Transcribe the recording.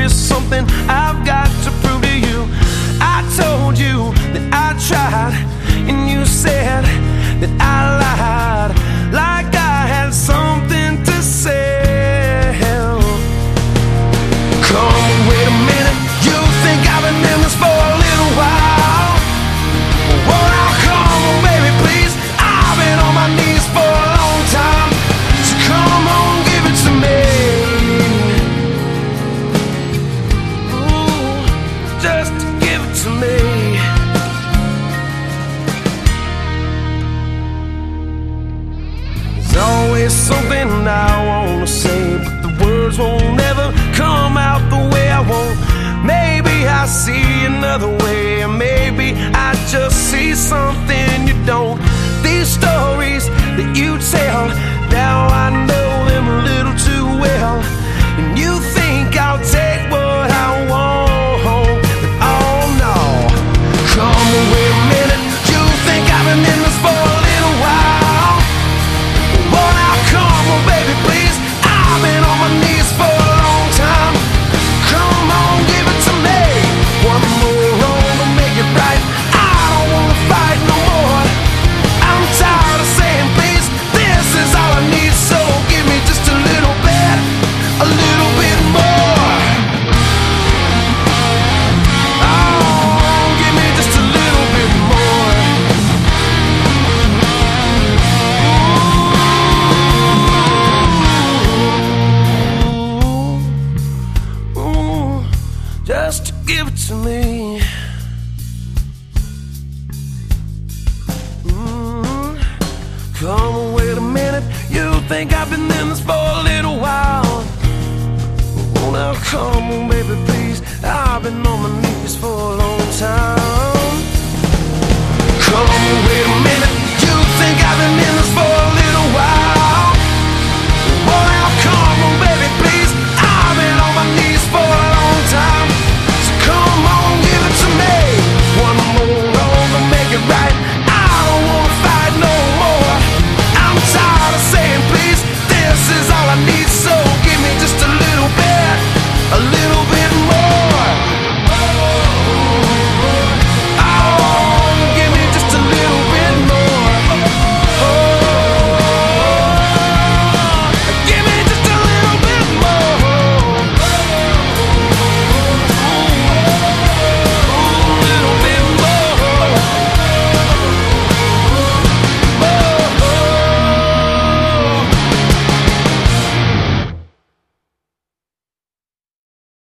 always something I've got to prove to you. I told you that I tried, and you said that I lied, like I had something to say. Come, wait a minute, you think I've been in this for a little while? Well, now come on, baby, please. I've been on my knees for a long time, so come on, give it to me. Ooh, just give it to me. There's always something I wanna say, but the words won't ever come out the way I want. Maybe I see another way, or maybe I just see something you don't. These stories that you tell, now I know them a little too well. And you think I'll take what I want, but oh no. Come on, wait a minute, you think I've been in this for a little while? Well, now come on, baby, please. I've been on my knees for a long time. Come on, give it to me. One more wrong to make it right. I don't wanna fight no more. I'm tired of saying please. This is all I need, so give me just a little bit more. Oh, give me just a little bit more. Ooh, just give it to me. Come on, wait a minute, you think I've been in this for a little while? Oh, now come on, baby, please. I've been on my knees for a long time. Come on, wait a minute,